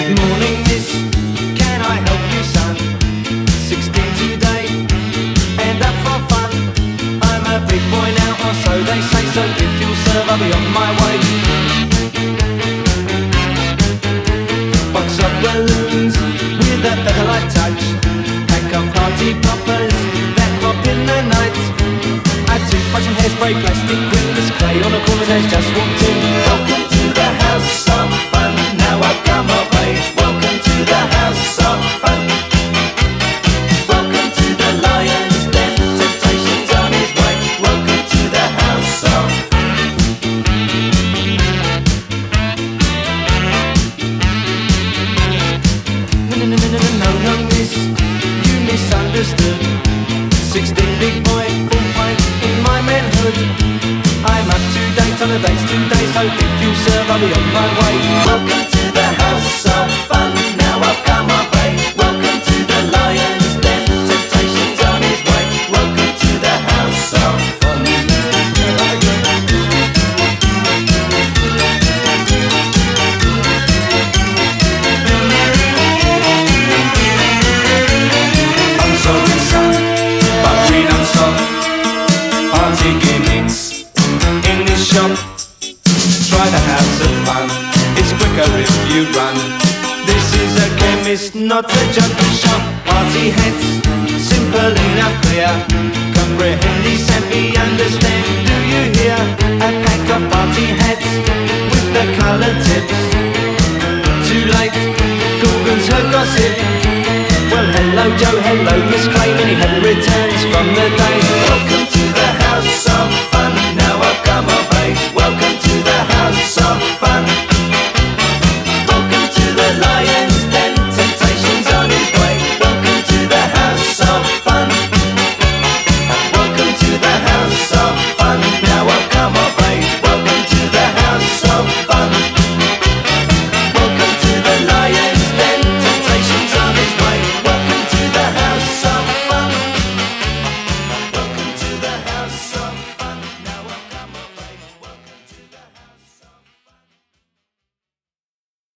Morning miss, can I help you son? 16 today, and up for fun. I'm a big boy now, or so they say, so if you'll serve I'll be on my way. Box of balloons with a feather-light touch, pack of party poppers that pop in the night. A toothbrush and hairspray, plastic windows, clay on the corners has just walked in. Welcome to the house of fun, now I've come of age. Welcome to the house of fun. Welcome to the lion's den, temptation's on his way. Welcome to the house of No, miss, you misunderstood. 16 big boy, full fight in my manhood. I'm up to date on the dates today, so if you serve I'll be on my way. Welcome to the house of fun, now I've come of age. Welcome to the lion's den, temptation's on his way. Welcome to the house of fun. I'm sorry son, but we don't stop. Party gimmicks in this shop. Try the house of fun, it's quicker if you run. This is a chemist, not a junkie shop. Party hats, simple enough, clear. Comprehend these and be understand, do you hear? A pack of party hats with the coloured tips. Too late, Gorgon's heard gossip. Well, hello Joe, hello Miss Clay, many happy returns from the day. Welcome to the house of